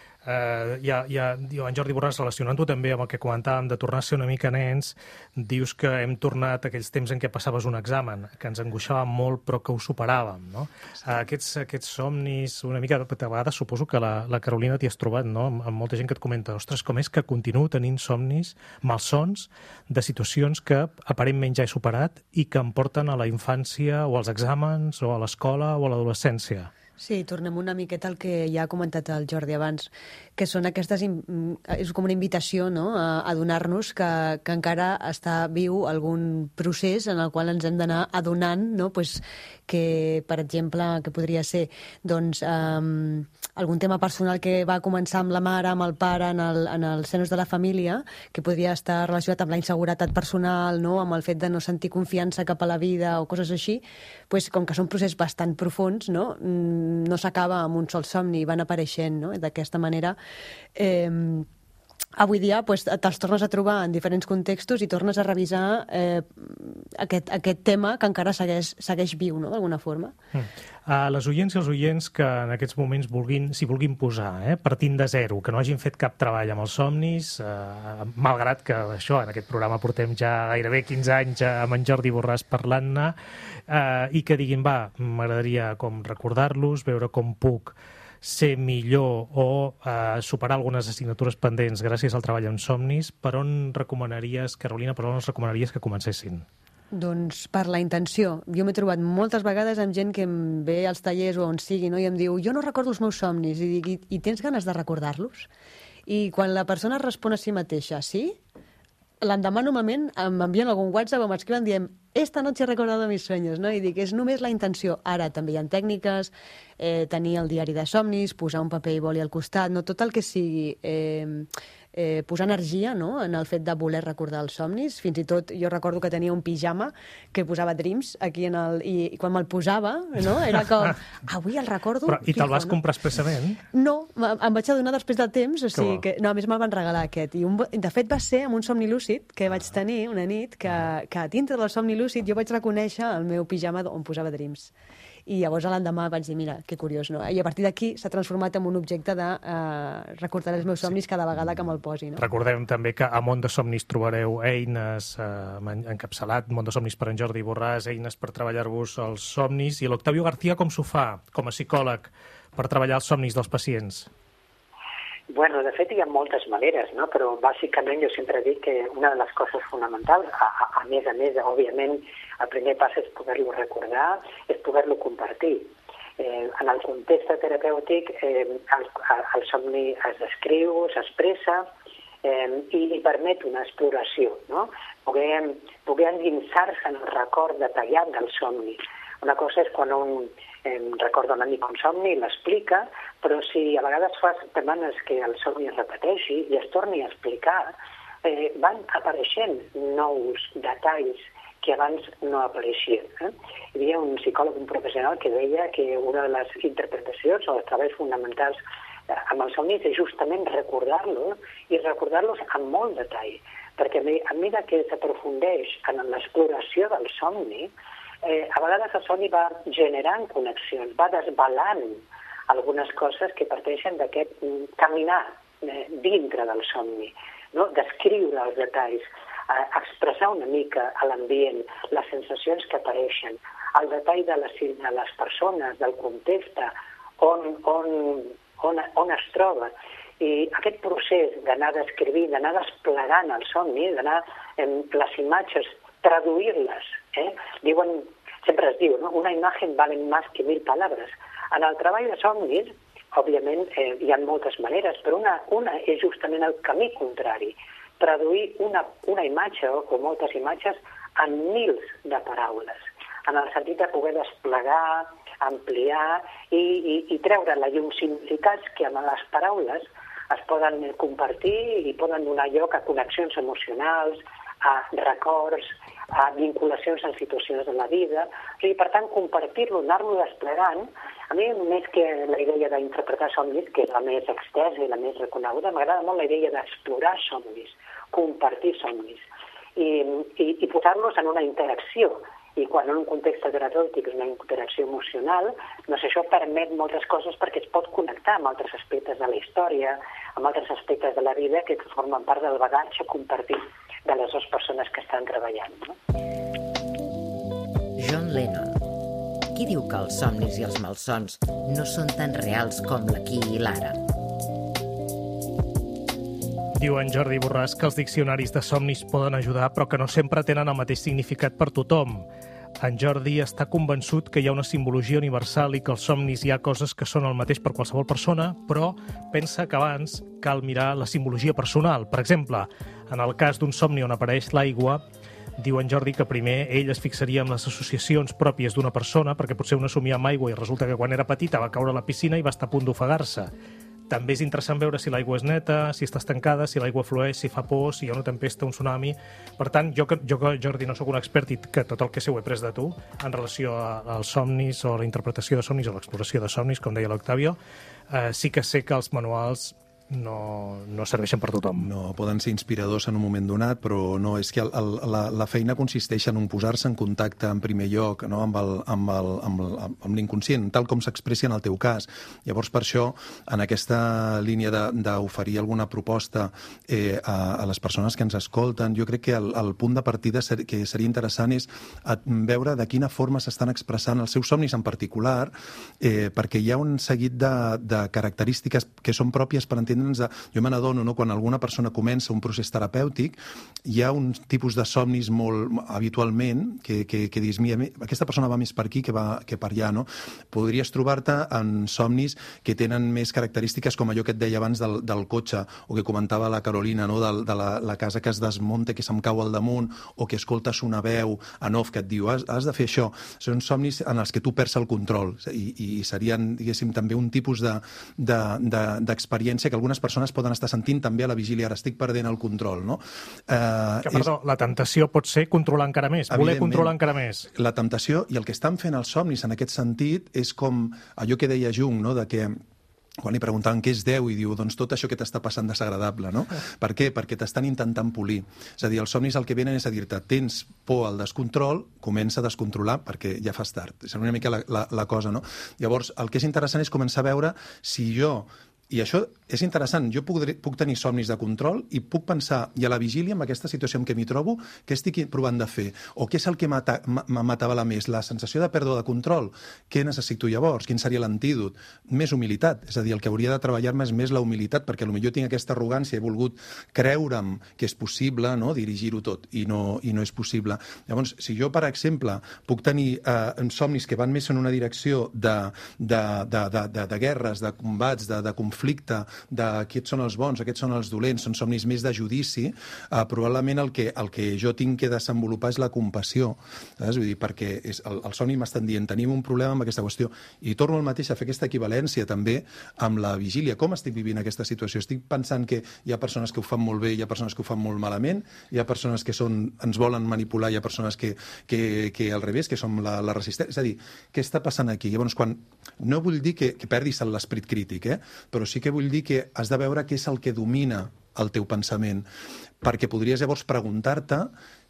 En Jordi Borràs, relacionant-ho també amb el que comentàvem de tornar a ser una mica nens, dius que hem tornat a aquells temps en què passaves un examen, que ens angoixàvem molt però que ho superàvem, no? Aquests somnis, una mica, a vegades suposo que la Carolina t'hi has trobat, no?, amb molta gent que et comenta, ostres, com és que continuo tenint somnis malsons de situacions que aparentment ja he superat i que em porten a la infància o als exàmens o a l'escola o a l'adolescència. Sí, tornem una miqueta al que ja ha comentat el Jordi abans, que són aquestes... És com una invitació, no?, a adonar-nos que encara està viu algun procés en el qual ens hem d'anar adonant, no?, pues, que, per exemple, que podria ser doncs, algun tema personal que va començar amb la mare, amb el pare, en els senos de la família, que podria estar relacionat amb la inseguretat personal, no?, amb el fet de no sentir confiança cap a la vida o coses així, pues, com que són processos bastant profuns, no s'acaba amb un sol somni, van apareixent, no?, d'aquesta manera. Avui dia te'ls tornes a trobar en diferents contextos i tornes a revisar aquest tema que encara segueix viu, no?, d'alguna forma. A les oients i els oients que en aquests moments s'hi vulguin posar, partint de zero, que no hagin fet cap treball amb els somnis, malgrat que això, en aquest programa portem ja gairebé 15 anys amb en Jordi Borràs parlant-ne, i que diguin, va, m'agradaria com recordar-los, veure com puc ser millor o superar algunes assignatures pendents gràcies al treball amb somnis. Per on recomanaries, Carolina, per on els recomanaries que comencessin? Doncs per la intenció. Jo m'he trobat moltes vegades amb gent que em ve als tallers o on sigui, no?, i em diu, jo no recordo els meus somnis, i dic, i tens ganes de recordar-los? I quan la persona respon a si mateixa, sí, l'endemà normalment m'envien algun WhatsApp o m'escriuen dient esta noche he recordado mis sueños, no? I dic, és només la intenció. Ara també hi ha tècniques, tenir el diari de somnis, posar un paper i boli al costat, no? Tot el que sigui posar energia, no?, en el fet de voler recordar els somnis. Fins i tot jo recordo que tenia un pijama que posava Dreams aquí i quan me'l posava, no?, era com, avui el recordo... Però, i te'l vas comprar expressament? No, em vaig adonar després de temps, o sigui que... No, a més me'l van regalar aquest. I de fet va ser amb un somni lúcid que vaig tenir una nit que dintre del somni lúcid jo vaig reconèixer el meu pijama on posava Dreams. I llavors l'endemà vaig dir, mira, que curiós, no? I a partir d'aquí s'ha transformat en un objecte de recordar els meus somnis cada vegada que me'l posi, no? Recordem també que a Món de Somnis trobareu eines, encapçalat Món de Somnis per en Jordi Borràs, eines per treballar-vos els somnis. I l'Octavio García com s'ho fa, com a psicòleg, per treballar els somnis dels pacients? Bueno, de fet hi ha moltes maneres, no? Però bàsicament jo sempre dic que una de les coses fonamentals, a més, òbviament, el primer pas és poder-lo recordar, és poder-lo compartir. En el context terapèutic el somni es descriu, s'expressa i permet una exploració, no? Poder endinsar-se en el record detallat del somni. Una cosa és quan un recorda una mica un somni i l'explica, però si a vegades fa setmanes que el somni es repeteixi i es torni a explicar, van apareixent nous detalls que abans no apareixien. Hi havia un psicòleg, un professional, que deia que una de les interpretacions o els treballs fonamentals amb els somnis és justament recordar-los i recordar-los amb molt detall, perquè a mesura que s'aprofundeix en l'exploració del somni, a vegades el somni va generant connexions, va desvelant algunes coses que parteixen d'aquest caminar dintre del somni, no? Descriure els detalls, expressar una mica a l'ambient les sensacions que apareixen, el detall de les persones, del context, on es troba. I aquest procés d'anar descrivint, d'anar desplegant el somni, d'anar les imatges, traduir-les, diuen, sempre es diu, no? Una imagen vale más que 1000 palabras. En el treball de somnis, òbviament, hi ha moltes maneres, però una és justament el camí contrari, traduir una imatge o moltes imatges en mils de paraules, en el sentit de poder desplegar, ampliar i treure la llum significats que amb les paraules es poden compartir i poden donar lloc a connexions emocionals, a records, a vinculacions en situacions de la vida. O sigui, per tant, compartir-lo, anar-lo desplegant, a mi, més que la idea d'interpretar somnis, que és la més extensa i la més reconeguda, m'agrada molt la idea d'explorar somnis, compartir somnis i posar-los en una interacció. I quan en un context terapèutic és una interacció emocional, doncs això permet moltes coses perquè es pot connectar amb altres aspectes de la història, amb altres aspectes de la vida que formen part del bagatge compartit de les dues persones que estan treballant. No? John Lennon. Qui diu que els somnis i els malsons no són tan reals com l'aquí i l'ara? Diu en Jordi Borràs que els diccionaris de somnis poden ajudar, però que no sempre tenen el mateix significat per tothom. En Jordi està convençut que hi ha una simbologia universal i que els somnis hi ha coses que són el mateix per qualsevol persona, però pensa que abans cal mirar la simbologia personal. Per exemple, en el cas d'un somni on apareix l'aigua, diu en Jordi que primer ell es fixaria en les associacions pròpies d'una persona, perquè potser una somia amb aigua i resulta que quan era petita va caure a la piscina i va estar a punt d'ofegar-se. També és interessant veure si l'aigua és neta, si està estancada, si l'aigua flueix, si fa por, si hi ha una tempesta, un tsunami. Per tant, jo que Jordi, no sóc un expert i que tot el que sé ho he pres de tu en relació als somnis o a la interpretació de somnis o l'exploració de somnis, com deia l'Octavio, sí que sé que els manuals no serveixen per tothom. No, poden ser inspiradors en un moment donat, però no, és que la feina consisteix en posar-se en contacte en primer lloc, no? amb l'inconscient, tal com s'expressi en el teu cas. Llavors, per això, en aquesta línia d'oferir alguna proposta a les persones que ens escolten, jo crec que el punt de partida que seria interessant és veure de quina forma s'estan expressant els seus somnis en particular, perquè hi ha un seguit de característiques que són pròpies per entendre. Jo me n'adono, no? Quan alguna persona comença un procés terapèutic, hi ha un tipus de somnis molt habitualment que dius, mira, aquesta persona va més per aquí que per allà, no? Podries trobar-te en somnis que tenen més característiques com allò que et deia abans del cotxe, o que comentava la Carolina, no? De la casa que es desmunta, que se'm cau al damunt, o que escoltes una veu en off que et diu, has de fer això. Són somnis en els que tu perds el control i serien, diguéssim, també un tipus d'experiència que algunes persones poden estar sentint també a la vigília, ara estic perdent el control, no? La temptació pot ser controlar encara més, voler controlar encara més. La temptació, i el que estan fent els somnis en aquest sentit, és com allò que deia Jung, no? De que quan li preguntaven què és Déu, i diu, doncs tot això que t'està passant desagradable, no? Per què? Perquè t'estan intentant polir. És a dir, els somnis el que venen és a dir-te, tens por al descontrol, comença a descontrolar perquè ja fas tard. És una mica la cosa, no? Llavors, el que és interessant és començar a veure si jo... I això és interessant, jo puc tenir somnis de control i puc pensar, i a la vigília, amb aquesta situació en què m'hi trobo, què estic provant de fer? O què és el que m'atavala més? La sensació de pèrdua de control? Què necessito llavors? Quin seria l'antídot? Més humilitat. És a dir, el que hauria de treballar-me és més la humilitat, perquè potser tinc aquesta arrogància, he volgut creure'm que és possible, no? Dirigir-ho tot, i no és possible. Llavors, si jo, per exemple, puc tenir somnis que van més en una direcció de guerres, de combats, de conflicte, de aquests són els bons, aquests són els dolents, són somnis més de judici, probablement el que jo tinc que desenvolupar és la compassió, saps? Vull dir, perquè el somni m'estan dient, tenim un problema amb aquesta qüestió, i torno al mateix a fer aquesta equivalència també amb la vigília. Com estic vivint aquesta situació? Estic pensant que hi ha persones que ho fan molt bé, hi ha persones que ho fan molt malament, hi ha persones que ens volen manipular, hi ha persones que al revés, que som la resistència. És a dir, què està passant aquí? Llavors, no vull dir que perdis l'esperit crític, però sí que vull dir que has de veure què és el que domina el teu pensament, perquè podries llavors preguntar-te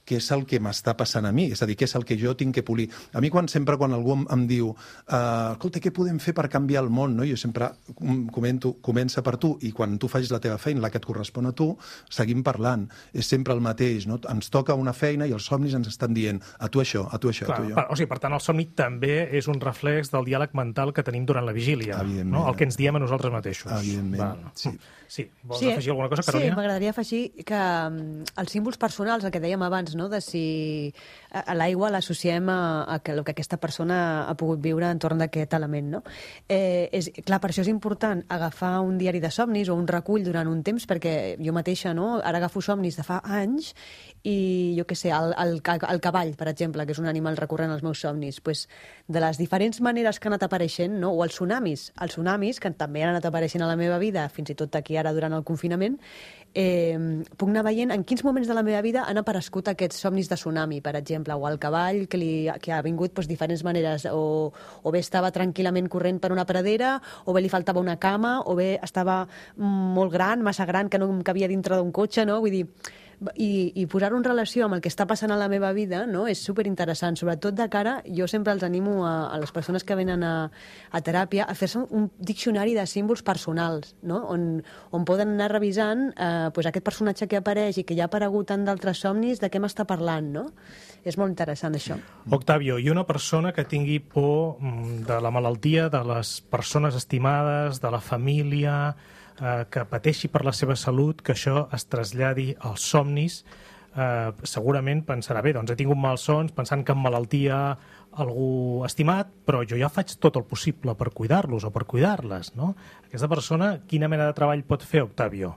què és el que m'està passant a mi, és a dir, què és el que jo tinc que polir. A mi sempre quan algú em diu escolta, què podem fer per canviar el món? No? Jo sempre comento, comença per tu, i quan tu facis la teva feina, la que et correspon a tu, seguim parlant. És sempre el mateix, no? Ens toca una feina i els somnis ens estan dient a tu això, a tu això, a tu allò. O sigui, per tant, el somni també és un reflex del diàleg mental que tenim durant la vigília, no? El que ens diem a nosaltres mateixos. Evidentment, sí. Vols afegir alguna cosa, Carolina? Sí, m'agradaria afegir que els símbols personals, el que dèiem abans, no? De si a l'aigua l'associem a el que aquesta persona ha pogut viure entorn d'aquest element, no? Clar, per això és important agafar un diari de somnis o un recull durant un temps, perquè jo mateixa, no? Ara agafo somnis de fa anys i, jo què sé, el cavall, per exemple, que és un animal recurrent als meus somnis, pues, de les diferents maneres que han anat apareixent, no? O els tsunamis, que també han anat apareixent a la meva vida, fins i tot aquí ara durant el confinament, puc anar veient en quins moments de la meva vida han aparegut aquests somnis de tsunami, per exemple, o el cavall que ha vingut diferents maneres, o bé estava tranquil·lament corrent per una pradera, o bé li faltava una cama, o bé estava molt gran, massa gran, que no em cabia dintre d'un cotxe, no? Vull dir, i posar-ho en relació amb el que està passant a la meva vida, no? És superinteressant, sobretot de cara, jo sempre els animo a les persones que venen a teràpia a fer-se un diccionari de símbols personals, no? On poden anar revisant aquest personatge que apareix i que ja ha aparegut en d'altres somnis, de què m'està parlant, no? És molt interessant, això. Octavio, i una persona que tingui por de la malaltia, de les persones estimades, de la família, que pateixi per la seva salut, que això es traslladi als somnis, segurament pensarà, bé, doncs he tingut malsons pensant que em malaltia algú estimat, però jo ja faig tot el possible per cuidar-los o per cuidar-les, no? Aquesta persona, quina mena de treball pot fer, Octavio?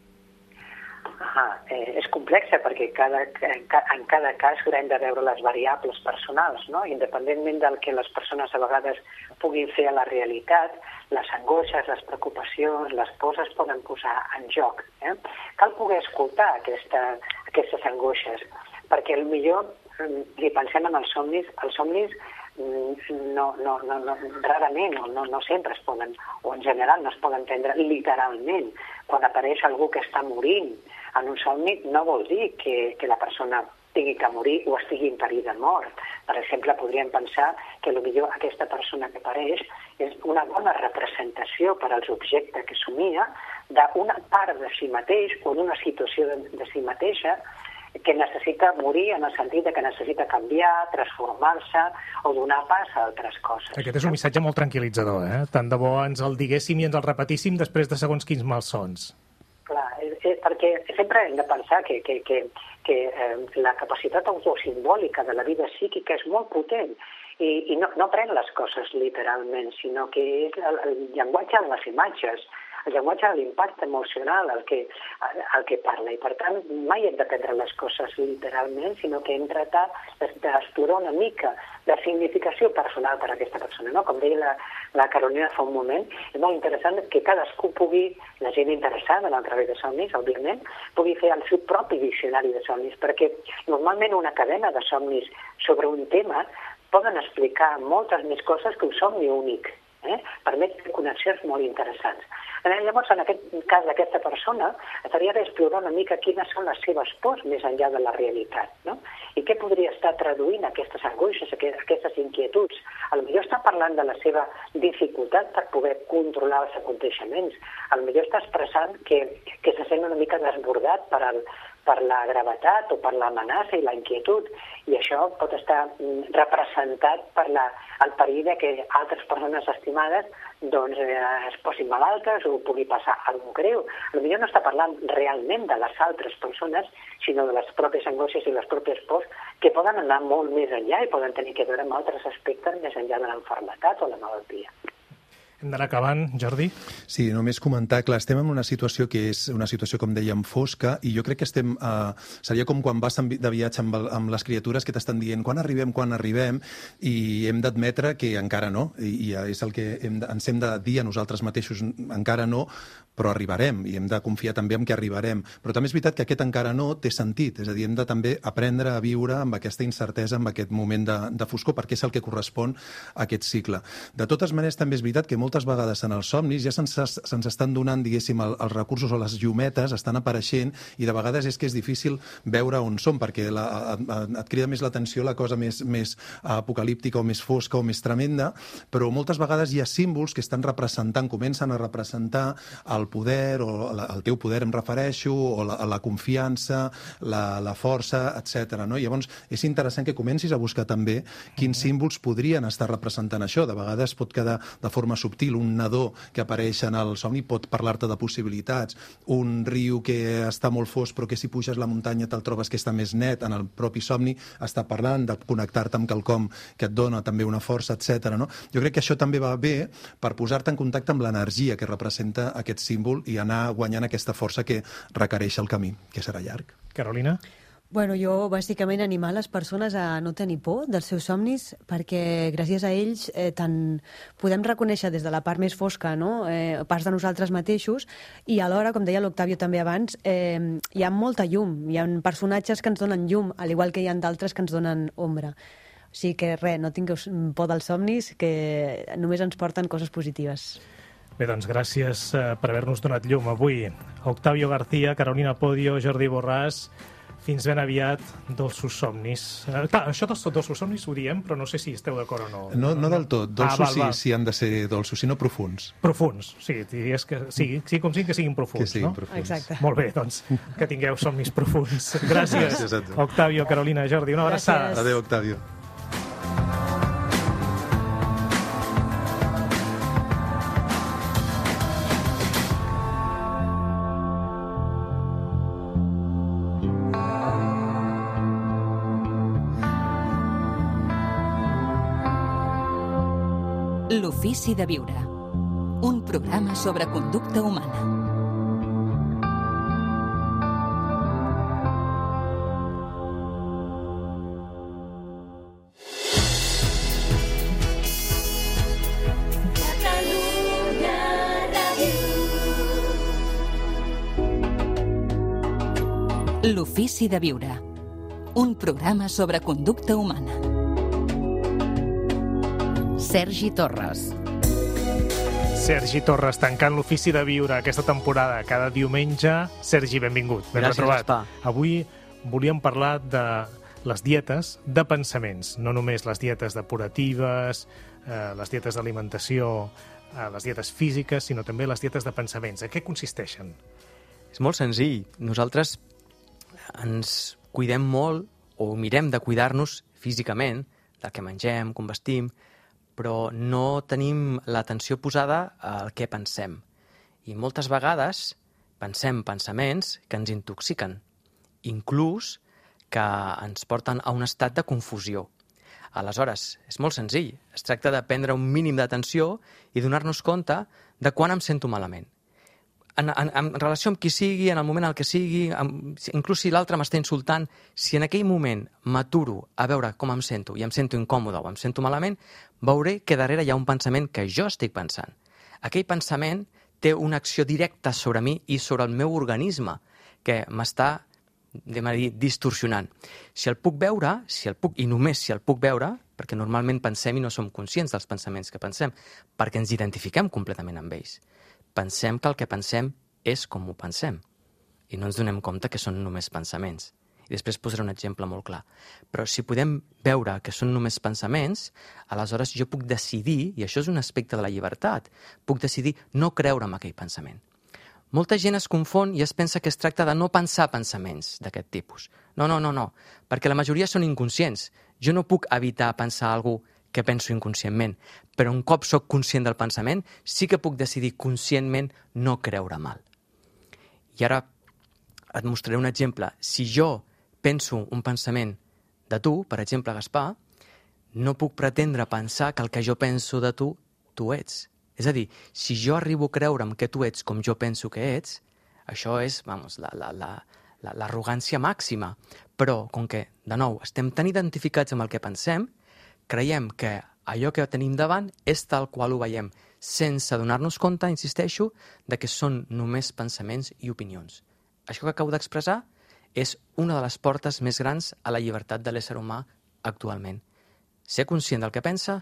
És complexa perquè en cada cas haurem de veure les variables personals, no? Independentment del que les persones a vegades puguin fer a la realitat, les angoixes, les preocupacions, les pors es poden posar en joc. Cal poder escoltar aquestes angoixes, perquè potser si pensem en els somnis rarament o no sempre es poden, o en general no es poden prendre literalment. Quan apareix algú que està morint en un somni no vol dir que la persona tingui que morir o estigui en perill de mort. Per exemple, podríem pensar que potser aquesta persona que apareix és una bona representació per als objectes que somia d'una part de si mateix o d'una situació de si mateixa que necessita morir en el sentit que necessita canviar, transformar-se o donar pas a altres coses. Aquest és un missatge molt tranquil·litzador, eh? Tant de bo ens el diguéssim i ens el repetíssim després de segons quins malsons. Clar, perquè sempre hem de pensar que la capacitat autosimbòlica de la vida psíquica és molt potent i no pren les coses literalment, sinó que és el llenguatge de les imatges, el llenguatge de l'impacte emocional el que parla, i per tant mai hem de prendre les coses literalment, sinó que hem tratat d'explorar una mica de significació personal per a aquesta persona, no? Com deia la Carolina fa un moment, és molt interessant que cadascú pugui, la gent interessada en el treball de somnis, òbviament, pugui fer el seu propi diccionari de somnis, perquè normalment una cadena de somnis sobre un tema poden explicar moltes més coses que un somni únic. Permet fer connexions molt interessants. Llavors, en aquest cas d'aquesta persona, estaria d'explorar una mica quines són les seves pors més enllà de la realitat, no? I què podria estar traduint aquestes angoixes, aquestes inquietuds. Potser està parlant de la seva dificultat per poder controlar els aconteixements. Potser està expressant que se sent una mica desbordat per la gravetat o per l'amenaça i la inquietud, i això pot estar representat per el perill que altres persones estimades es posin malaltes o pugui passar alguna cosa greu. Potser no està parlant realment de les altres persones, sinó de les pròpies angoixes i les pròpies pors que poden anar molt més enllà i poden tenir que veure amb altres aspectes més enllà de l'enfermetat o la malaltia. Hem d'anar acabant, Jordi? Sí, només comentar, clar, estem en una situació que és una situació, com dèiem, fosca, i jo crec que estem... seria com quan vas de viatge amb les criatures que t'estan dient quan arribem, i hem d'admetre que encara no, i és el que ens hem de dir a nosaltres mateixos, encara no, però arribarem, i hem de confiar també en que arribarem. Però també és veritat que aquest encara no té sentit, és a dir, hem de també aprendre a viure amb aquesta incertesa, amb aquest moment de foscor, perquè és el que correspon a aquest cicle. De totes maneres, també és veritat que moltes vegades en els somnis ja se'ns estan donant, diguéssim, els recursos o les llumetes estan apareixent i de vegades és que és difícil veure on som, perquè et crida més l'atenció la cosa més apocalíptica o més fosca o més tremenda, però moltes vegades hi ha símbols que estan representant, comencen a representar el poder, o el teu poder em refereixo, o la confiança, la força, etc. No? Llavors, és interessant que comencis a buscar també quins símbols podrien estar representant això. De vegades pot quedar de forma subtil. Un nadó que apareix en el somni pot parlar-te de possibilitats. Un riu que està molt fosc però que si puges la muntanya te'l trobes que està més net. En el propi somni està parlant de connectar-te amb quelcom que et dona també una força, etc. No? Jo crec que això també va bé per posar-te en contacte amb l'energia que representa aquest símbol i anar guanyant aquesta força que requereix el camí, que serà llarg. Carolina? Bueno, jo bàsicament animar les persones a no tenir por dels seus somnis perquè gràcies a ells tant podem reconèixer des de la part més fosca, no? Parts de nosaltres mateixos i alhora, com deia l'Octavio també abans, hi ha molta llum, hi ha personatges que ens donen llum, al igual que hi ha d'altres que ens donen ombra. O sigui que res, no tingueu por dels somnis, que només ens porten coses positives. Bé, doncs gràcies per haver-nos donat llum avui. Octavio García, Carolina Podio, Jordi Borràs, fins ben aviat, dolços somnis. Clar, això dels dolços somnis ho diem, però no sé si esteu d'acord o no. No del tot. Dolços sí han de ser dolços, sinó profuns. Profuns, sí. Diries que sigui com sigui, que siguin profuns, que siguin no? Profuns. Exacte. Molt bé, doncs, que tingueu somnis profuns. Gràcies, Octavio, Carolina, Jordi. Una abraçada. Adéu, Octavio. L'ofici de viure. Un programa sobre conducta humana. L'ofici de viure. Un programa sobre conducta humana. Sergi Torres. Sergi Torres, tancant l'ofici de viure aquesta temporada cada diumenge. Sergi, benvingut. Ben retrobat. Gaspar. Avui volíem parlar de les dietes de pensaments, no només les dietes depuratives, les dietes d'alimentació, les dietes físiques, sinó també les dietes de pensaments. En què consisteixen? És molt senzill. Nosaltres ens cuidem molt o mirem de cuidar-nos físicament del que mengem, com vestim, però no tenim l'atenció posada al que pensem. I moltes vegades pensem pensaments que ens intoxiquen, inclús que ens porten a un estat de confusió. Aleshores, és molt senzill. Es tracta de prendre un mínim d'atenció i donar-nos compte de quan em sento malament. En relació amb qui sigui, en el moment en què sigui, inclús si l'altre m'està insultant, si en aquell moment m'aturo a veure com em sento i em sento incòmode o em sento malament, veuré que darrere hi ha un pensament que jo estic pensant. Aquell pensament té una acció directa sobre mi i sobre el meu organisme que m'està, distorsionant. Si el puc veure, i només si el puc veure, perquè normalment pensem i no som conscients dels pensaments que pensem, perquè ens identifiquem completament amb ells. Pensem que el que pensem és com ho pensem i no ens donem compte que són només pensaments. I després posaré un exemple molt clar. Però si podem veure que són només pensaments, aleshores jo puc decidir, i això és un aspecte de la llibertat, puc decidir no creure en aquell pensament. Molta gent es confon i es pensa que es tracta de no pensar pensaments d'aquest tipus. No, perquè la majoria són inconscients. Jo no puc evitar pensar alguna cosa que penso inconscientment, però un cop soc conscient del pensament, sí que puc decidir conscientment no creure mal. I ara et mostraré un exemple. Si jo penso un pensament de tu, per exemple, Gaspar, no puc pretendre pensar que el que jo penso de tu, tu ets. És a dir, si jo arribo a creure'm que tu ets com jo penso que ets, això és, l'arrogància màxima. Però, com que, de nou, estem tan identificats amb el que pensem, creiem que allò que tenim davant és tal qual ho veiem, sense donar-nos compte, insisteixo, de que són només pensaments i opinions. Això que acabo d'expressar és una de les portes més grans a la llibertat de l'ésser humà actualment. Ser conscient del que pensa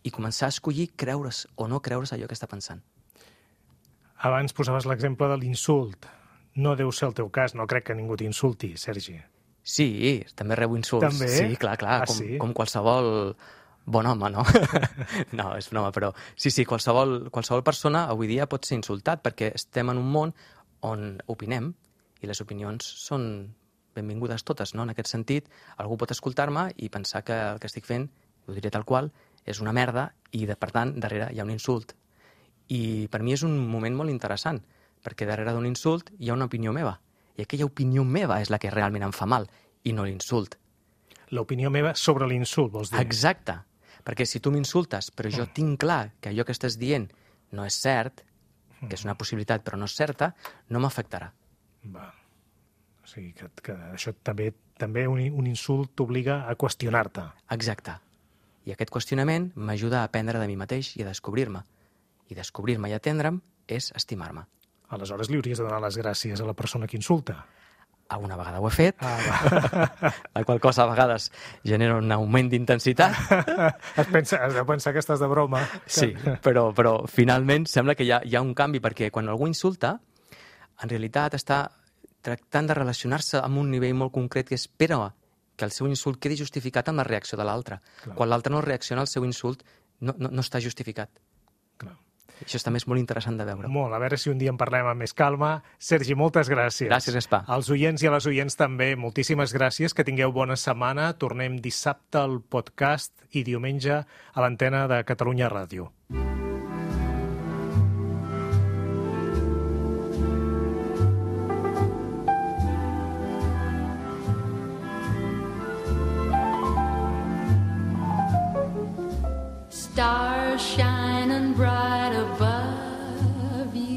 i començar a escollir creure's o no creure's allò que està pensant. Abans posaves l'exemple de l'insult. No deu ser el teu cas, no crec que ningú t'insulti, Sergi. Sí, també rebo insults. També? Sí, clar, com qualsevol bon home, no? No, és broma, però sí, qualsevol persona avui dia pot ser insultat perquè estem en un món on opinem i les opinions són benvingudes totes, no? En aquest sentit, algú pot escoltar-me i pensar que el que estic fent, ho diré tal qual, és una merda i, per tant, darrere hi ha un insult. I per mi és un moment molt interessant, perquè darrere d'un insult hi ha una opinió meva. I aquella opinió meva és la que realment em fa mal, i no l'insult. L'opinió meva sobre l'insult, vols dir? Exacte. Perquè si tu m'insultes, però jo tinc clar que allò que estàs dient no és cert, que és una possibilitat però no és certa, no m'afectarà. Va. O sigui, que això també un insult t'obliga a qüestionar-te. Exacte. I aquest qüestionament m'ajuda a aprendre de mi mateix i a descobrir-me. I descobrir-me i atendre'm és estimar-me. Aleshores li hauries de donar les gràcies a la persona que insulta. Alguna vegada ho he fet, la qual cosa a vegades genera un augment d'intensitat. Has de pensar que estàs de broma. Sí, però finalment sembla que hi ha un canvi, perquè quan algú insulta, en realitat està tractant de relacionar-se amb un nivell molt concret que espera que el seu insult quedi justificat amb la reacció de l'altre. Quan l'altre no reacciona al seu insult, no està justificat. Clar. Això també és molt interessant de veure. Molt, a veure si un dia en parlem amb més calma. Sergi, moltes gràcies. Gràcies, Gaspar. Als oients i a les oients també, moltíssimes gràcies, que tingueu bona setmana. Tornem dissabte al podcast i diumenge a l'antena de Catalunya Ràdio. Stars shining bright above you.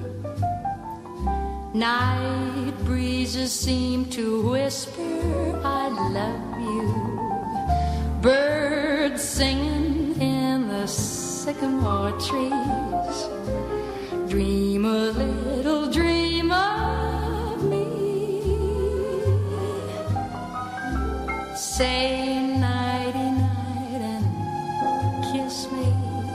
Night breezes seem to whisper, I love you. Birds singing in the sycamore trees. Dream a little dream of me. Say nighty-night and kiss me.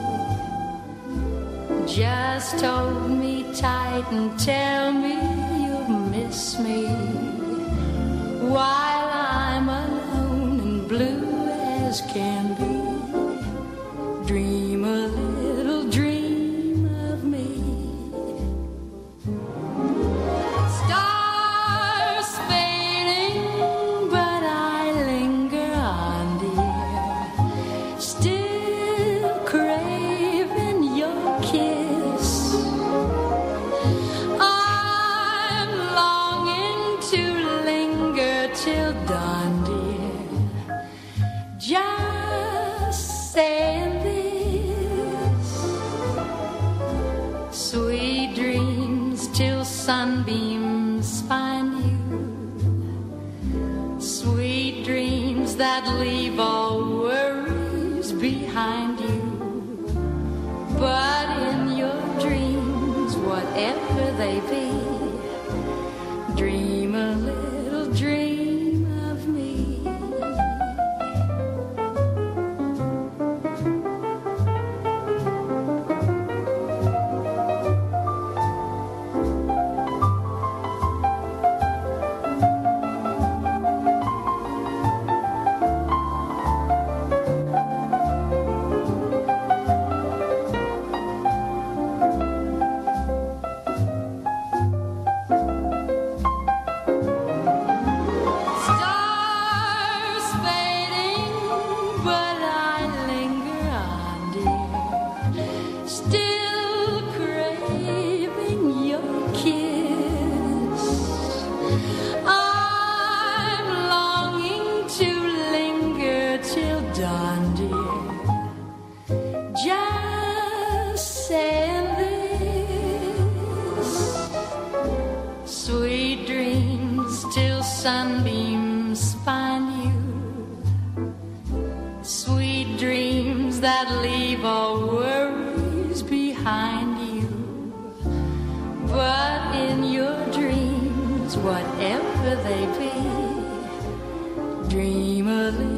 Just hold me tight and tell me you'll miss me while I'm alone and blue as can be. Dream a little dream of me. Stars fading, but I linger on, dear. Still craving your kiss. I'm longing to linger till dawn, dear. Just saying this. Sweet dreams till sunbeams find you. Sweet dreams that leave all worries behind you. But in your dreams, whatever they be, dream a little dream of me. Stars fading, but I linger on, dear. Still craving your kiss. I'm longing to linger till dawn, dear. Just saying this. Sweet dreams till sunbeams find you. Sweet dreams that leave all worries behind you. But in your dreams, whatever they be, dream a little.